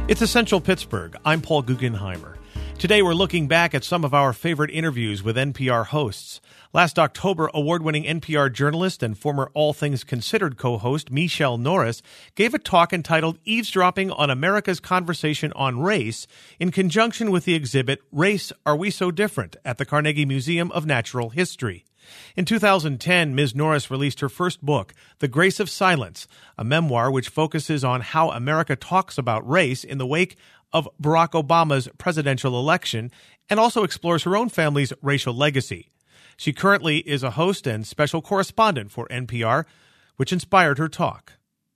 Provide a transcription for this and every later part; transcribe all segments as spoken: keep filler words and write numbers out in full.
It's Essential Pittsburgh. I'm Paul Guggenheimer. Today we're looking back at some of our favorite interviews with N P R hosts. Last October, award-winning N P R journalist and former All Things Considered co-host Michele Norris gave a talk entitled Eavesdropping on America's Conversation on Race in conjunction with the exhibit Race, Are We So Different? At the Carnegie Museum of Natural History. In two thousand ten, Miz Norris released her first book, The Grace of Silence, a memoir which focuses on how America talks about race in the wake of Barack Obama's presidential election, and also explores her own family's racial legacy. She currently is a host and special correspondent for N P R, which inspired her talk.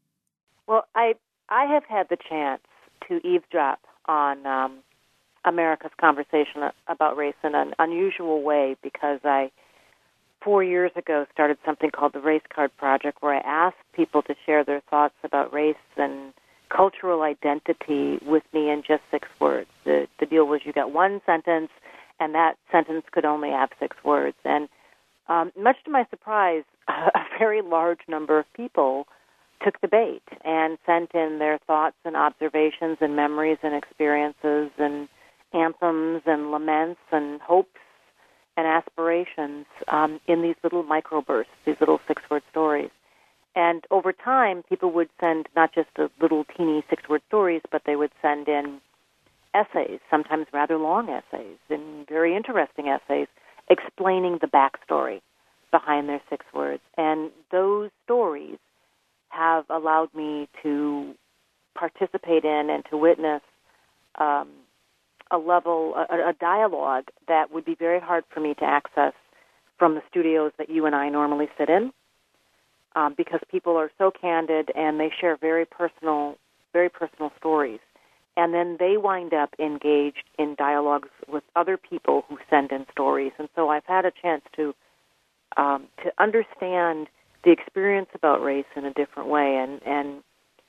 Well, I I have had the chance to eavesdrop on um, America's conversation about race in an unusual way because I four years ago started something called the Race Card Project, where I asked people to share their thoughts about race and cultural identity with me in just six words. The, the deal was you got one sentence, and that sentence could only have six words. And um, much to my surprise, a very large number of people took the bait and sent in their thoughts and observations and memories and experiences and anthems and laments and hopes and aspirations um, in these little microbursts, these little six-word stories. And over time, people would send not just the little teeny six-word stories, but they would send in essays, sometimes rather long essays, and very interesting essays, explaining the backstory behind their six words. And those stories have allowed me to participate in and to witness um, a level, a, a dialogue that would be very hard for me to access from the studios that you and I normally sit in, um, because people are so candid and they share very personal, very personal stories. And then they wind up engaged in dialogues with other people who send in stories. And so I've had a chance to um, to understand the experience about race in a different way. And, and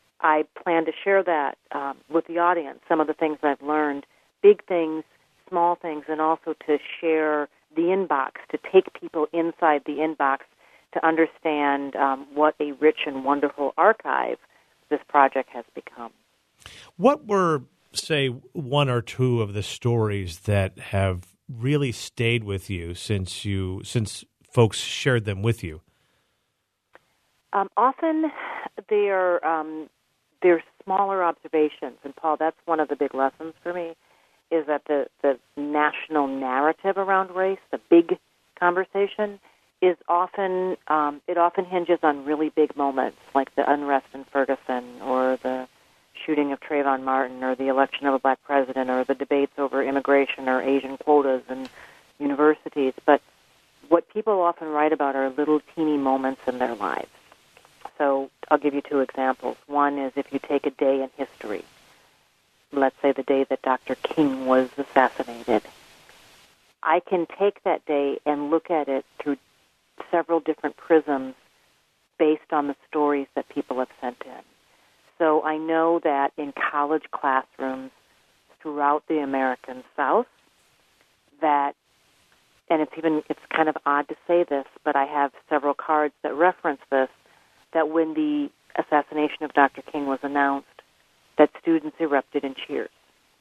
I plan to share that um, with the audience, some of the things I've learned, big things, small things, and also to share the inbox, to take people inside the inbox to understand um, what a rich and wonderful archive this project has become. What were, say, one or two of the stories that have really stayed with you since you since folks shared them with you? Um, often they're um, they're smaller observations, and Paul, that's one of the big lessons for me, is that the, the national narrative around race, the big conversation, is often um, it often hinges on really big moments, like the unrest in Ferguson, or the shooting of Trayvon Martin, or the election of a black president, or the debates over immigration or Asian quotas in universities. But what people often write about are little teeny moments in their lives. So I'll give you two examples. One is if you take a day in history, let's say the day that Doctor King was assassinated, I can take that day and look at it through several different prisms based on the stories that people have sent in. So I know that in college classrooms throughout the American South, that, and it's even, it's kind of odd to say this, but I have several cards that reference this, that when the assassination of Doctor King was announced, that students erupted in cheers.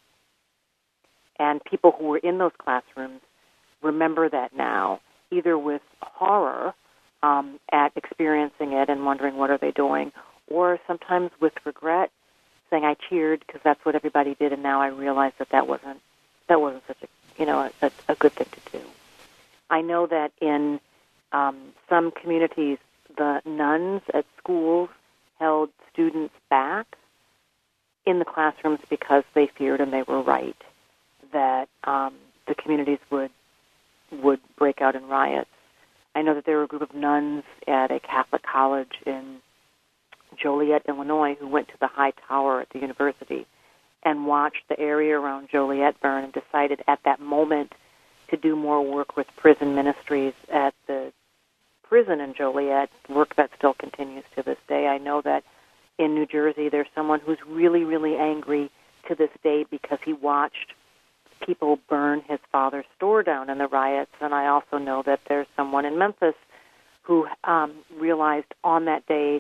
And people who were in those classrooms remember that now, either with horror um, at experiencing it and wondering what are they doing, or sometimes with regret, saying I cheered because that's what everybody did, and now I realize that that wasn't that wasn't such a you know a, a good thing to do. I know that in um, some communities, the nuns at schools held students back in the classrooms because they feared, and they were right, that um, the communities would would break out in riots. I know that there were a group of nuns at a Catholic college in Joliet, Illinois, who went to the high tower at the university and watched the area around Joliet burn and decided at that moment to do more work with prison ministries at the prison in Joliet, work that still continues to this day. I know that in New Jersey there's someone who's really, really angry to this day because he watched people burn his father's store down in the riots. And I also know that there's someone in Memphis who um, realized on that day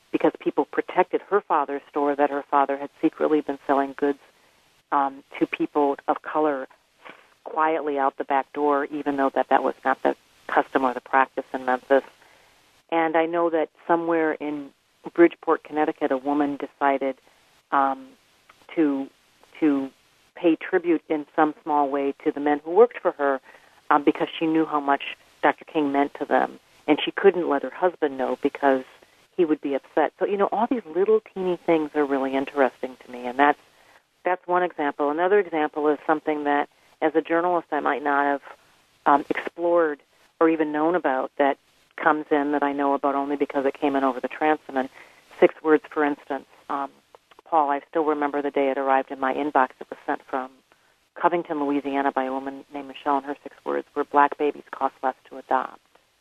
because people protected her father's store, that her father had secretly been selling goods um, to people of color quietly out the back door, even though that, that was not the custom or the practice in Memphis. And I know that somewhere in Bridgeport, Connecticut, a woman decided um, to to pay tribute in some small way to the men who worked for her um, because she knew how much Doctor King meant to them. And she couldn't let her husband know because he would be upset. So, you know, all these little teeny things are really interesting to me, and that's that's one example. Another example is something that, as a journalist, I might not have um, explored or even known about that comes in that I know about only because it came in over the transom. And six words, for instance, um, Paul, I still remember the day it arrived in my inbox. It was sent from Covington, Louisiana, by a woman named Michelle, and her six words were, "Black babies cost less to adopt."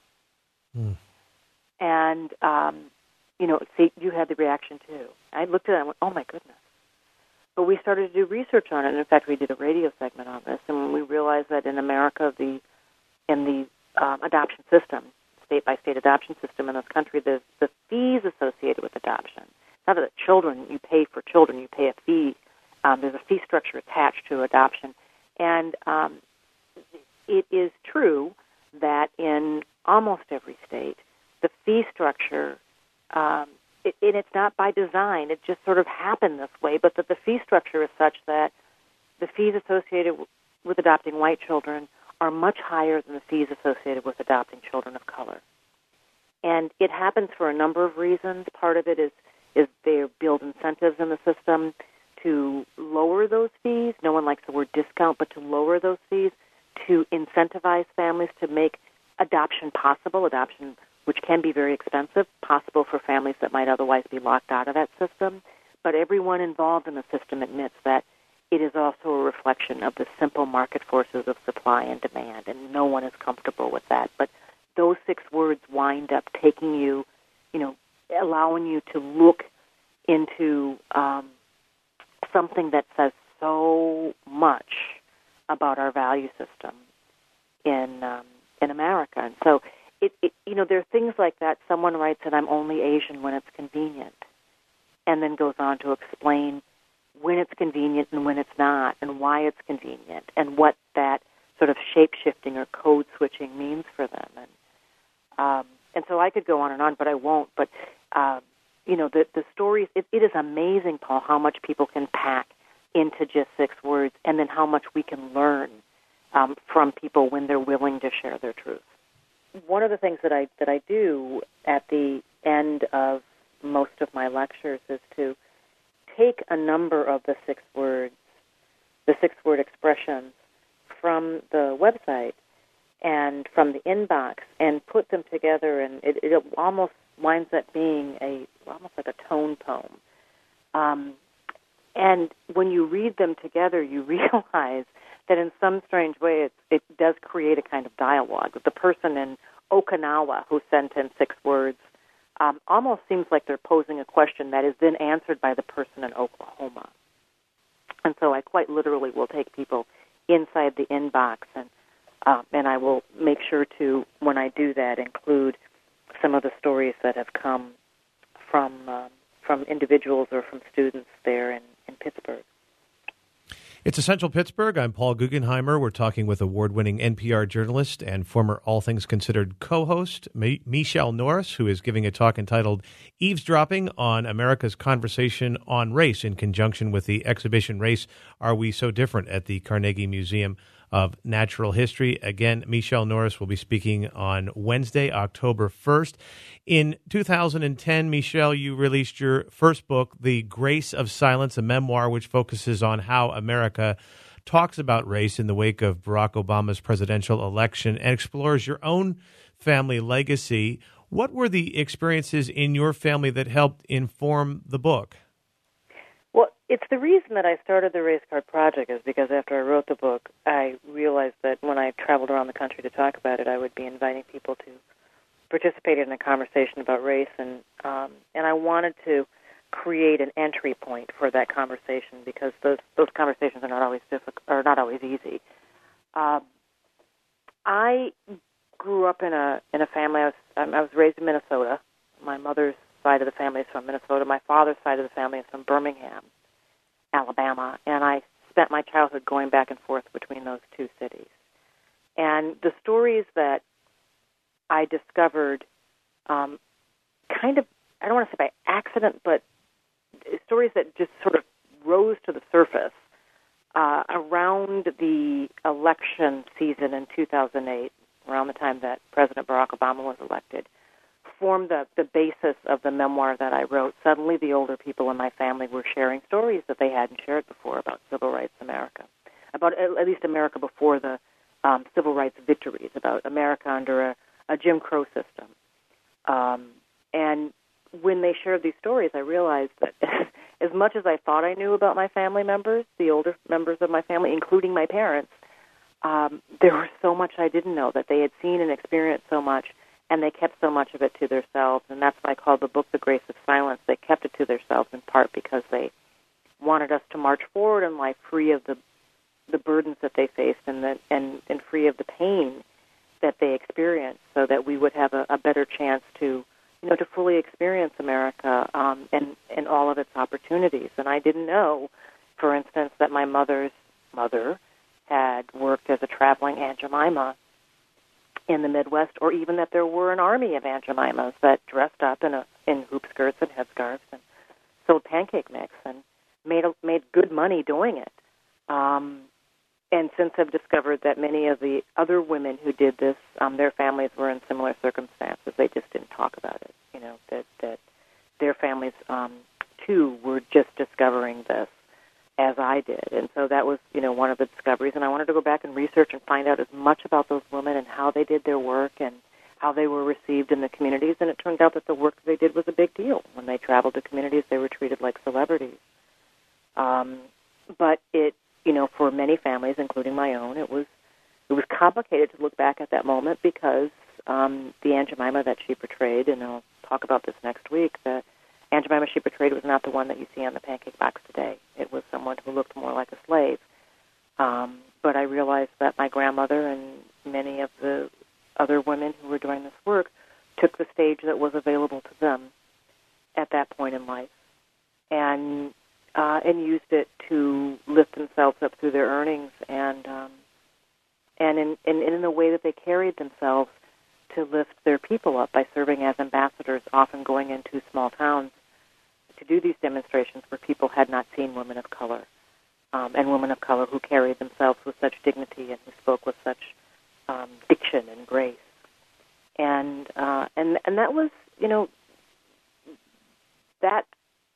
Mm. And, um, you know, see, you had the reaction, too. I looked at it and went, oh, my goodness. But we started to do research on it, and in fact, we did a radio segment on this, and we realized that in America, the in the um, adoption system, state-by-state adoption system in this country, the, the fees associated with adoption, not that children, you pay for children, you pay a fee. Um, there's a fee structure attached to adoption. And um, it is true that in almost every state, the fee structure, um, it, and it's not by design, it just sort of happened this way, but that the fee structure is such that the fees associated w- with adopting white children are much higher than the fees associated with adopting children of color. And it happens for a number of reasons. Part of it is, is they build incentives in the system to lower those fees. No one likes the word discount, but to lower those fees, to incentivize families to make adoption possible, adoption which can be very expensive, possible for families that might otherwise be locked out of that system. But everyone involved in the system admits that it is also a reflection of the simple market forces of supply and demand, and no one is comfortable with that. But those six words wind up taking you, you know, allowing you to look into um, something that says so much about our value system in um, in America. And so, it, it, you know, there are things like that. Someone writes that I'm only Asian when it's convenient, and then goes on to explain when it's convenient and when it's not, and why it's convenient, and what that sort of shape-shifting or code-switching means for them. And um, and so I could go on and on, but I won't. But, uh, you know, the, the stories, it, it is amazing, Paul, how much people can pack into just six words, and then how much we can learn um, from people when they're willing to share their truth. One of the things that I that I do at the end of most of my lectures is to take a number of the six words, the six-word expressions from the website and from the inbox and put them together, and it, it almost winds up being a almost like a tone poem. Um, and when you read them together, you realize that in some strange way it, it does create a kind of dialogue. The person in Okinawa who sent in six words um, almost seems like they're posing a question that is then answered by the person in Oklahoma. And so I quite literally will take people inside the inbox, and um, and I will make sure to, when I do that, include some of the stories that have come from um, from individuals or from students there in, in Pittsburgh. It's Essential Pittsburgh. I'm Paul Guggenheimer. We're talking with award-winning N P R journalist and former All Things Considered co-host M- Michelle Norris, who is giving a talk entitled Eavesdropping on America's Conversation on Race in conjunction with the exhibition Race, Are We So Different at the Carnegie Museum of Natural History. Again, Michelle Norris will be speaking on Wednesday, October first. In two thousand ten, Michelle, you released your first book, The Grace of Silence, a memoir which focuses on how America talks about race in the wake of Barack Obama's presidential election and explores your own family legacy. What were the experiences in your family that helped inform the book? Well, it's the reason that I started the Race Card Project is because after I wrote the book, I realized that when I traveled around the country to talk about it, I would be inviting people to participate in a conversation about race, and um, and I wanted to create an entry point for that conversation because those those conversations are not always difficult, are not always easy. Um, I grew up in a in a family. I was I was raised in Minnesota. My mother's side of the family is from Minnesota. My father's side of the family is from Birmingham, Alabama. And I spent my childhood going back and forth between those two cities. And the stories that I discovered um, kind of, I don't want to say by accident, but stories that just sort of rose to the surface uh, around the election season in two thousand eight, around the time that President Barack Obama was elected, formed the, the basis of the memoir that I wrote. Suddenly the older people in my family were sharing stories that they hadn't shared before about civil rights America, about at least America before the um, civil rights victories, about America under a, a Jim Crow system. Um, and when they shared these stories, I realized that as much as I thought I knew about my family members, the older members of my family, including my parents, um, there was so much I didn't know, that they had seen and experienced so much, and they kept so much of it to themselves. And that's why I called the book The Grace of Silence. They kept it to themselves in part because they wanted us to march forward in life free of the the burdens that they faced and the, and, and free of the pain that they experienced, so that we would have a, a better chance to, you know, to fully experience America um, and, and all of its opportunities. And I didn't know, for instance, that my mother's mother had worked as a traveling Aunt Jemima in the Midwest, or even that there were an army of Aunt Jemimas that dressed up in a, in hoop skirts and headscarves and sold pancake mix and made a, made good money doing it. Um, and since I've discovered that many of the other women who did this, um, their families were in similar circumstances. They just didn't talk about it. You know, that that their families um, too were just discovering this as I did. And so that was, you know, one of the discoveries. And I wanted to go back and research and find out as much about those women and how they did their work and how they were received in the communities. And it turned out that the work that they did was a big deal. When they traveled to communities, they were treated like celebrities. Um, but it, you know, for many families, including my own, it was it was complicated to look back at that moment because um, the Aunt Jemima that she portrayed, and I'll talk about this next week, that Aunt Jemima she portrayed was not the one that you see on the pancake box today. It was someone who looked more like a slave. Um, but I realized that my grandmother and many of the other women who were doing this work took the stage that was available to them at that point in life and uh, and used it to lift themselves up through their earnings and um, and in, in, in a way that they carried themselves to lift their people up by serving as ambassadors, often going into small towns to do these demonstrations where people had not seen women of color, um, and women of color who carried themselves with such dignity and who spoke with such um, diction and grace. And uh, and and that was, you know, that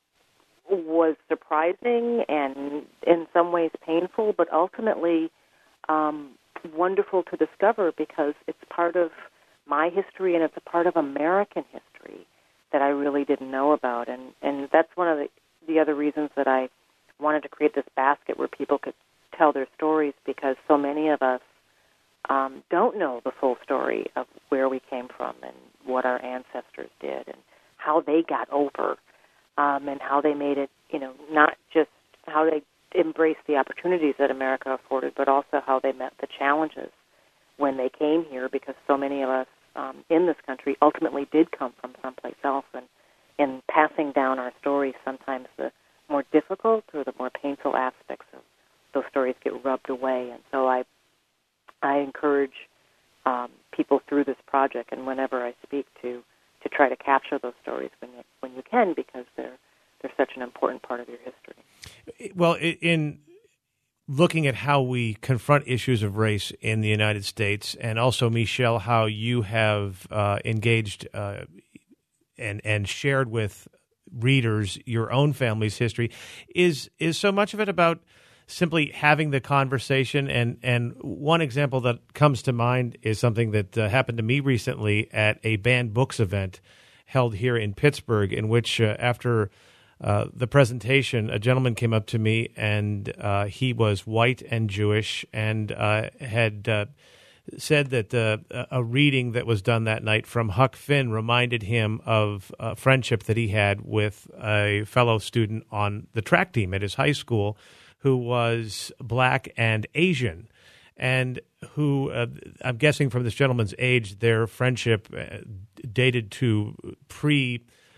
was surprising and in some ways painful, but ultimately um, wonderful to discover because it's part of my history and it's a part of American history that I really didn't know about. And, and that's one of the, the other reasons that I wanted to create this basket where people could tell their stories, because so many of us um, don't know the full story of where we came from and what our ancestors did and how they got over um, and how they made it, you know, not just how they embraced the opportunities that America afforded, but also how they met the challenges when they came here, because so many of us um, in this country ultimately did come from someplace else. And in passing down our stories, sometimes the more difficult or the more painful aspects of those stories get rubbed away. And so I I encourage um, people through this project and whenever I speak to to try to capture those stories when you, when you can, because they're they're such an important part of your history. Well, in looking at how we confront issues of race in the United States, and also, Michelle, how you have uh, engaged uh, and and shared with readers your own family's history, is is so much of it about simply having the conversation. And, and one example that comes to mind is something that uh, happened to me recently at a banned books event held here in Pittsburgh, in which uh, after uh, the presentation, a gentleman came up to me, and uh, he was white and Jewish, and uh, had uh, said that uh, a reading that was done that night from Huck Finn reminded him of a friendship that he had with a fellow student on the track team at his high school who was black and Asian, and who, uh, I'm guessing from this gentleman's age, their friendship uh, dated to pre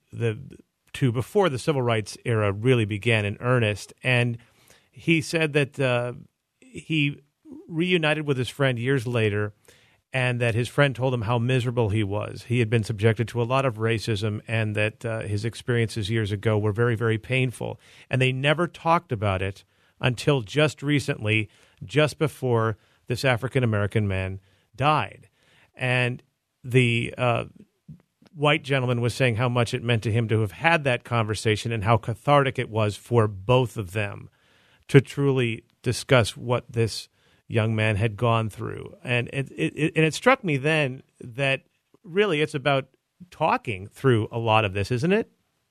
the to before the civil rights era really began in earnest. And he said that uh, he reunited with his friend years later, and that his friend told him how miserable he was. He had been subjected to a lot of racism, and that uh, his experiences years ago were very, very painful. And they never talked about it until just recently, just before this African-American man died. And the uh, white gentleman was saying how much it meant to him to have had that conversation and how cathartic it was for both of them to truly discuss what this young man had gone through. And it, it, and it struck me then that really it's about talking through a lot of this, isn't it?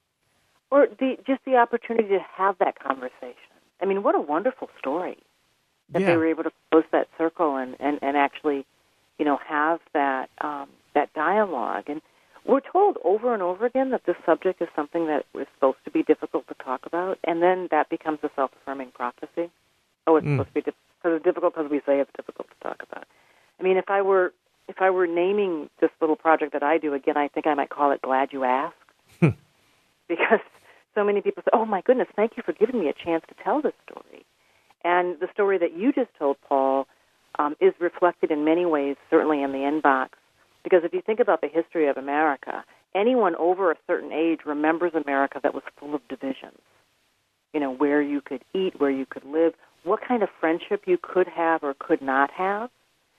Or the, just the opportunity to have that conversation. I mean, what a wonderful story that yeah. they were able to close that circle and, and, and actually, you know, have that um, that dialogue. And we're told over and over again that this subject is something that is supposed to be difficult to talk about, and then that becomes a self-affirming prophecy. Oh, it's mm. supposed to be difficult. Because it's difficult because we say it's difficult to talk about. I mean, if I were if I were naming this little project that I do, again, I think I might call it Glad You Asked. Because so many people say, oh, my goodness, thank you for giving me a chance to tell this story. And the story that you just told, Paul, um, is reflected in many ways, certainly in the inbox. Because if you think about the history of America, anyone over a certain age remembers America that was full of divisions. You know, where you could eat, where you could live, what kind of friendship you could have or could not have.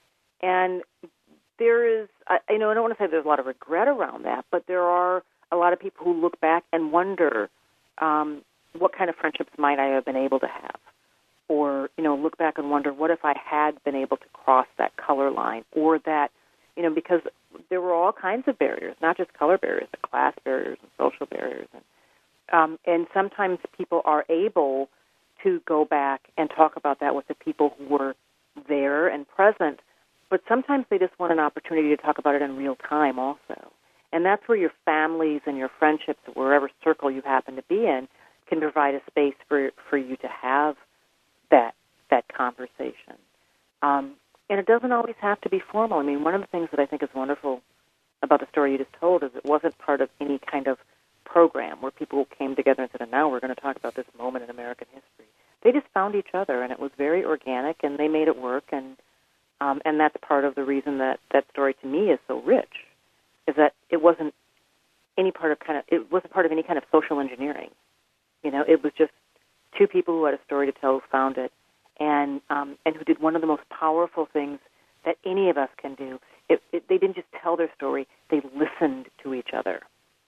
And there is, I, you know, I don't want to say there's a lot of regret around that, but there are a lot of people who look back and wonder um, what kind of friendships might I have been able to have. Or, you know, look back and wonder, what if I had been able to cross that color line? Or that, you know, because there were all kinds of barriers, not just color barriers, but class barriers and social barriers. And, um, and sometimes people are able to go back and talk about that with the people who were there and present, but sometimes they just want an opportunity to talk about it in real time also. And that's where your families and your friendships, wherever circle you happen to be in, can provide a space for for you to have that that conversation. Um, and it doesn't always have to be formal. I mean, one of the things that I think is wonderful about the story you just told is it wasn't part of any kind of program where people came together and said, and now we're going to talk about this moment in American history. They just found each other, and it was very organic, and they made it work, and um, and that's part of the reason that that story to me is so rich, is that it wasn't any part of kind of it wasn't part of any kind of social engineering. You know, it was just two people who had a story to tell who found it, and um, and who did one of the most powerful things that any of us can do. It, it, they didn't just tell their story; they listened to each other.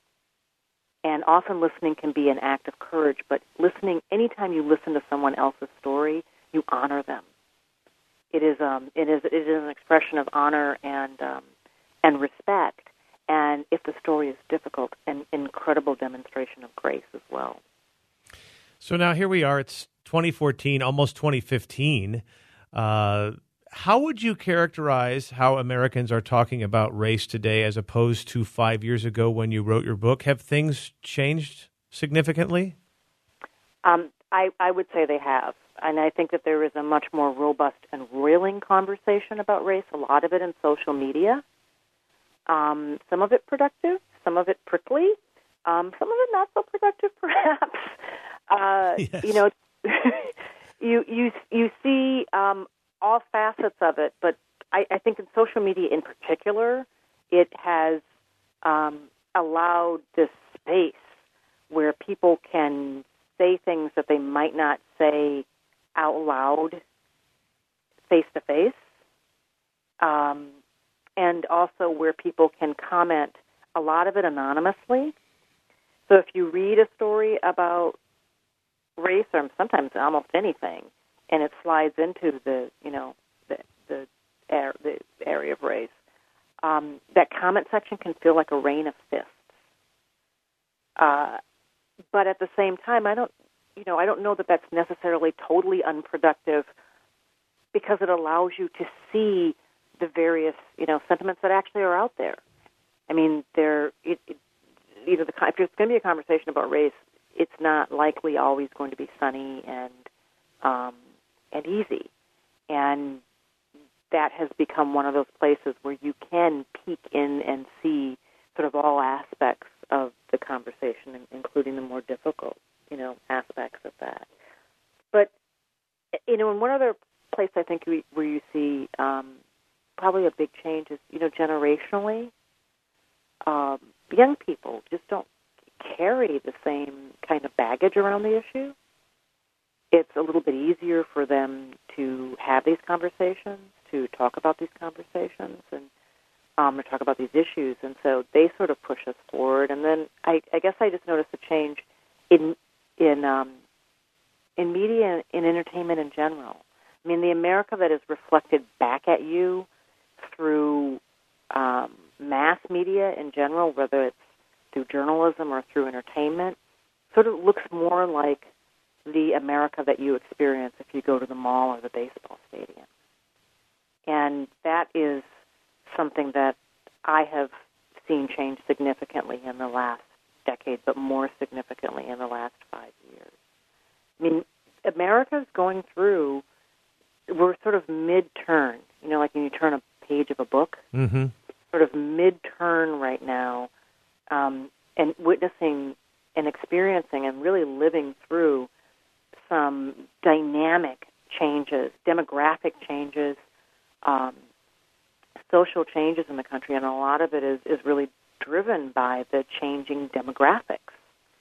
And often listening can be an act of courage, but listening, anytime you listen to someone else's story, you honor them. It is um, it is it is an expression of honor and um, and respect. And if the story is difficult, an incredible demonstration of grace as well. So now here we are. It's twenty fourteen, almost twenty fifteen. Uh, how would you characterize how Americans are talking about race today as opposed to five years ago when you wrote your book? Have things changed significantly? Um, I, I would say they have. And I think that there is a much more robust and roiling conversation about race, a lot of it in social media. Um, some of it productive, some of it prickly, um, some of it not so productive, perhaps. Uh, yes. You know, you you you see um, all facets of it, but I, I think in social media in particular, it has um, allowed this space where people can say things that they might not say out loud, face to face, um, and also where people can comment a lot of it anonymously. So if you read a story about race, or sometimes almost anything, and it slides into the, you know, the the, air, the area of race, um, that comment section can feel like a rain of fists. Uh, but at the same time, I don't, you know, I don't know that that's necessarily totally unproductive, because it allows you to see the various, you know, sentiments that actually are out there. I mean, there, it, it, you know, the, if there's going to be a conversation about race, it's not likely always going to be sunny and um, and easy. And that has become one of those places where you can peek in and see sort of all aspects of the conversation. conversation, including the more difficult, you know, aspects of that. But, you know, in one other place I think we, where you see um, probably a big change is, you know, generationally, um, young people just don't carry the same kind of baggage around the issue. It's a little bit easier for them to have these conversations, to talk about these conversations, and um, to talk about these issues. And so they sort of push us forward. And then I, I guess I just noticed a change in in um, in media and in entertainment in general. I mean, the America that is reflected back at you through um, mass media in general, whether it's through journalism or through entertainment, sort of looks more like the America that you experience if you go to the mall or the baseball stadium. And that is something that I have seen change significantly in the last decade, but more significantly in the last five years. I mean, America's going through, we're sort of mid-turn, you know, like when you turn a page of a book, mm-hmm. sort of mid-turn right now, um, and witnessing and experiencing and really living through some dynamic changes, demographic changes, um, social changes in the country, and a lot of it is, is really driven by the changing demographics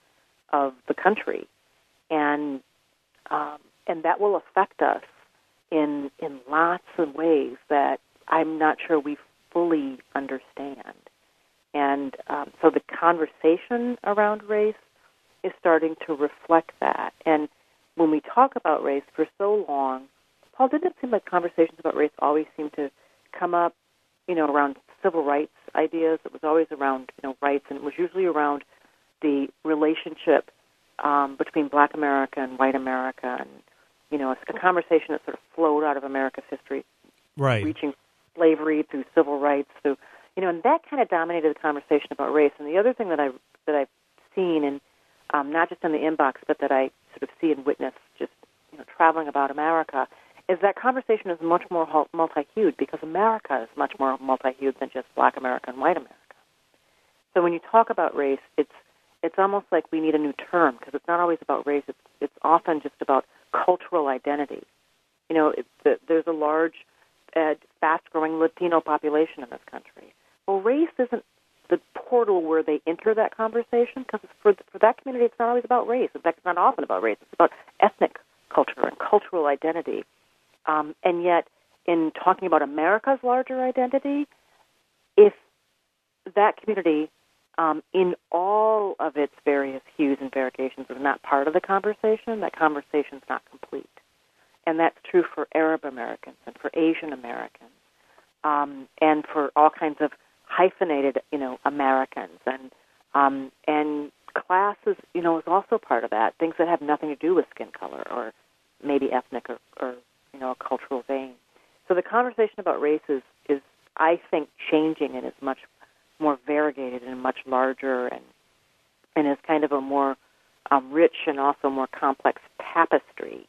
of the country. And um, and that will affect us in in lots of ways that I'm not sure we fully understand. And um, so the conversation around race is starting to reflect that. And when we talk about race for so long, Paul, didn't it seem like conversations about race always seem to come up, you know, around civil rights ideas? It was always around, you know, rights, and it was usually around the relationship um, between Black America and white America, and, you know, a, a conversation that sort of flowed out of America's history, right, reaching slavery through civil rights, through, you know, and that kind of dominated the conversation about race. And the other thing that I that I've seen, and um, not just in the inbox, but that I sort of see and witness just, you know, traveling about America, is that conversation is much more multi-hued, because America is much more multi-hued than just Black America and white America. So when you talk about race, it's it's almost like we need a new term, because it's not always about race. It's it's often just about cultural identity. You know, it, the, there's a large, uh, fast-growing Latino population in this country. Well, race isn't the portal where they enter that conversation, because for for that community, it's not always about race. In fact, it's not often about race. It's about ethnic culture and cultural identity. Um, and yet, in talking about America's larger identity, if that community, um, in all of its various hues and variegations, is not part of the conversation, that conversation's not complete. And that's true for Arab Americans and for Asian Americans, um, and for all kinds of hyphenated, you know, Americans, and um, and class is, you know, is also part of that. Things that have nothing to do with skin color or maybe ethnic or, or you know, a cultural vein. So the conversation about race is, is, I think, changing and is much more variegated and much larger, and and is kind of a more um, rich and also more complex tapestry,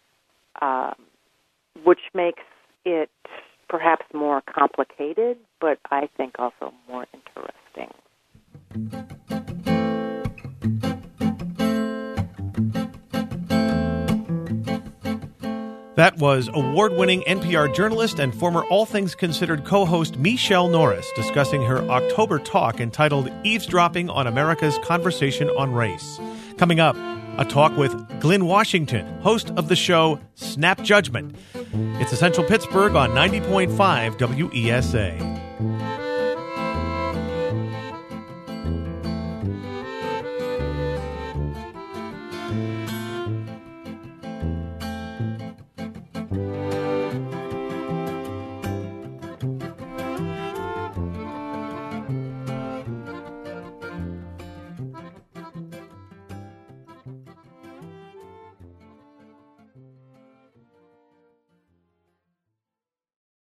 um, which makes it perhaps more complicated, but I think also more interesting. That was award-winning N P R journalist and former All Things Considered co-host Michele Norris discussing her October talk entitled Eavesdropping on America's Conversation on Race. Coming up, a talk with Glynn Washington, host of the show Snap Judgment. It's Essential Pittsburgh on ninety point five W E S A.